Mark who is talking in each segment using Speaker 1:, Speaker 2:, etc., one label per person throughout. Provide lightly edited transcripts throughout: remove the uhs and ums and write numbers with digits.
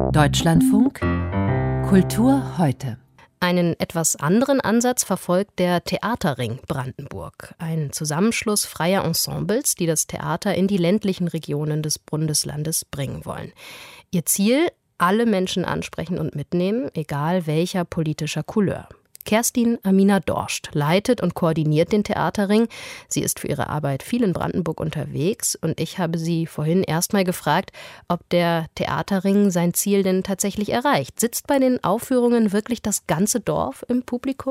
Speaker 1: Deutschlandfunk Kultur heute.
Speaker 2: Einen etwas anderen Ansatz verfolgt der Theaterring Brandenburg, ein Zusammenschluss freier Ensembles, die das Theater in die ländlichen Regionen des Bundeslandes bringen wollen. Ihr Ziel: alle Menschen ansprechen und mitnehmen, egal welcher politischer Couleur. Kerstin Amina Dorscht leitet und koordiniert den Theaterring. Sie ist für ihre Arbeit viel in Brandenburg unterwegs und ich habe sie vorhin erstmal gefragt, ob der Theaterring sein Ziel denn tatsächlich erreicht. Sitzt bei den Aufführungen wirklich das ganze Dorf im Publikum?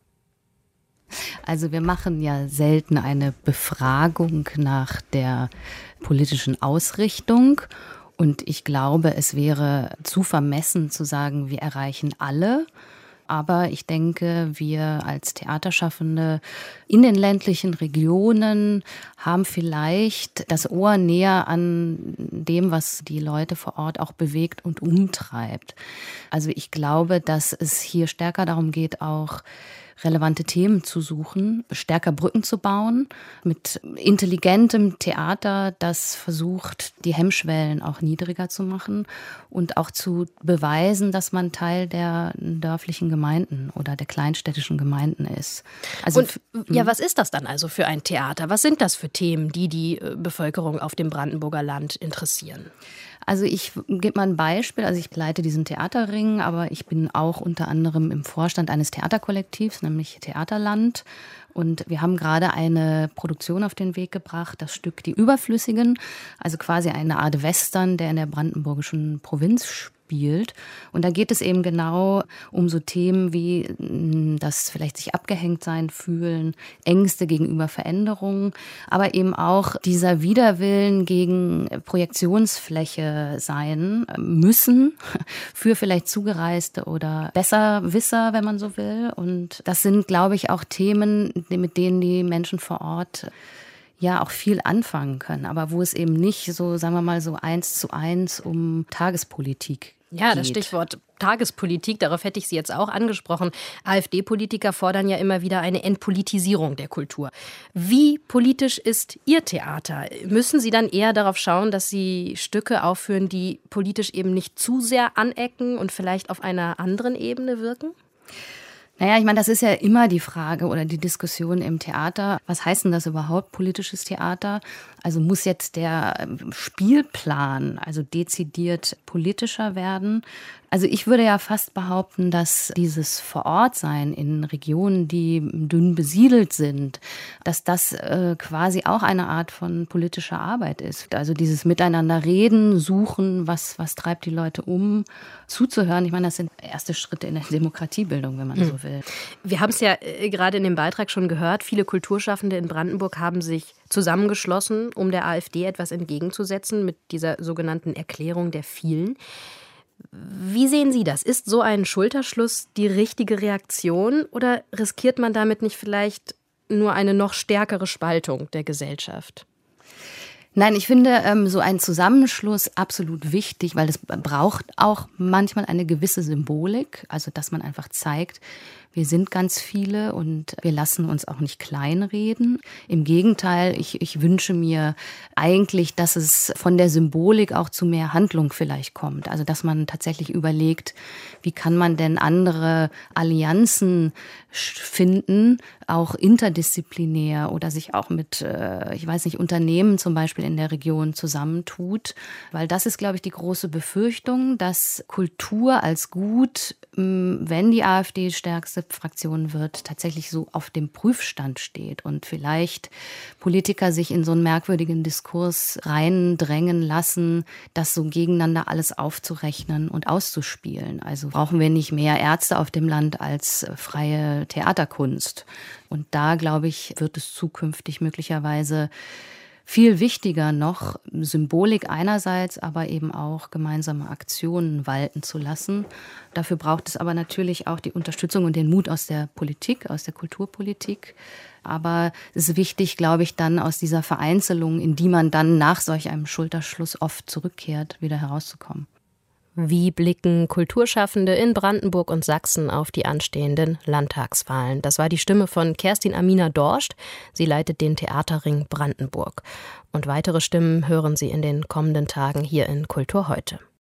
Speaker 3: Also wir machen ja selten eine Befragung nach der politischen Ausrichtung. Und ich glaube, es wäre zu vermessen zu sagen, wir erreichen alle. Aber ich denke, wir als Theaterschaffende in den ländlichen Regionen haben vielleicht das Ohr näher an dem, was die Leute vor Ort auch bewegt und umtreibt. Also ich glaube, dass es hier stärker darum geht, auch relevante Themen zu suchen, stärker Brücken zu bauen, mit intelligentem Theater, das versucht, die Hemmschwellen auch niedriger zu machen und auch zu beweisen, dass man Teil der dörflichen Gemeinden oder der kleinstädtischen Gemeinden ist. Also,
Speaker 2: und ja, was ist das dann also für ein Theater? Was sind das für Themen, die die Bevölkerung auf dem Brandenburger Land interessieren?
Speaker 3: Also ich gebe mal ein Beispiel. Also ich leite diesen Theaterring, aber ich bin auch unter anderem im Vorstand eines Theaterkollektivs, nämlich Theaterland. Und wir haben gerade eine Produktion auf den Weg gebracht, das Stück Die Überflüssigen, also quasi eine Art Western, der in der brandenburgischen Provinz spielt. Und da geht es eben genau um so Themen wie das vielleicht sich abgehängt sein fühlen, Ängste gegenüber Veränderungen, aber eben auch dieser Widerwillen gegen Projektionsfläche sein müssen für vielleicht Zugereiste oder Besserwisser, wenn man so will. Und das sind, glaube ich, auch Themen, mit denen die Menschen vor Ort ja auch viel anfangen können, aber wo es eben nicht so, sagen wir mal, so 1:1 um Tagespolitik
Speaker 2: ja,
Speaker 3: geht.
Speaker 2: Das Stichwort Tagespolitik, darauf hätte ich Sie jetzt auch angesprochen. AfD-Politiker fordern ja immer wieder eine Entpolitisierung der Kultur. Wie politisch ist Ihr Theater? Müssen Sie dann eher darauf schauen, dass Sie Stücke aufführen, die politisch eben nicht zu sehr anecken und vielleicht auf einer anderen Ebene wirken?
Speaker 3: Naja, ich meine, das ist ja immer die Frage oder die Diskussion im Theater. Was heißt denn das überhaupt, politisches Theater? Also muss jetzt der Spielplan also dezidiert politischer werden? Also ich würde ja fast behaupten, dass dieses Vorortsein in Regionen, die dünn besiedelt sind, dass das quasi auch eine Art von politischer Arbeit ist. Also dieses Miteinander reden, suchen, was treibt die Leute um, zuzuhören. Ich meine, das sind erste Schritte in der Demokratiebildung, wenn man so will.
Speaker 2: Wir haben es ja gerade in dem Beitrag schon gehört, viele Kulturschaffende in Brandenburg haben sich zusammengeschlossen, um der AfD etwas entgegenzusetzen mit dieser sogenannten Erklärung der Vielen. Wie sehen Sie das? Ist so ein Schulterschluss die richtige Reaktion oder riskiert man damit nicht vielleicht nur eine noch stärkere Spaltung der Gesellschaft?
Speaker 3: Nein, ich finde so ein Zusammenschluss absolut wichtig, weil es braucht auch manchmal eine gewisse Symbolik, also dass man einfach zeigt, wir sind ganz viele und wir lassen uns auch nicht kleinreden. Im Gegenteil, ich wünsche mir eigentlich, dass es von der Symbolik auch zu mehr Handlung vielleicht kommt. Also dass man tatsächlich überlegt, wie kann man denn andere Allianzen finden, auch interdisziplinär oder sich auch mit, Unternehmen zum Beispiel in der Region zusammentut. Weil das ist, glaube ich, die große Befürchtung, dass Kultur als Gut, wenn die AfD stärkste Fraktion wird, tatsächlich so auf dem Prüfstand steht und vielleicht Politiker sich in so einen merkwürdigen Diskurs reindrängen lassen, das so gegeneinander alles aufzurechnen und auszuspielen. Also brauchen wir nicht mehr Ärzte auf dem Land als freie Theaterkunst. Und da, glaube ich, wird es zukünftig möglicherweise viel wichtiger noch, Symbolik einerseits, aber eben auch gemeinsame Aktionen walten zu lassen. Dafür braucht es aber natürlich auch die Unterstützung und den Mut aus der Politik, aus der Kulturpolitik. Aber es ist wichtig, glaube ich, dann aus dieser Vereinzelung, in die man dann nach solch einem Schulterschluss oft zurückkehrt, wieder herauszukommen.
Speaker 2: Wie blicken Kulturschaffende in Brandenburg und Sachsen auf die anstehenden Landtagswahlen? Das war die Stimme von Kerstin Amina Dorscht. Sie leitet den Theaterring Brandenburg. Und weitere Stimmen hören Sie in den kommenden Tagen hier in Kultur heute.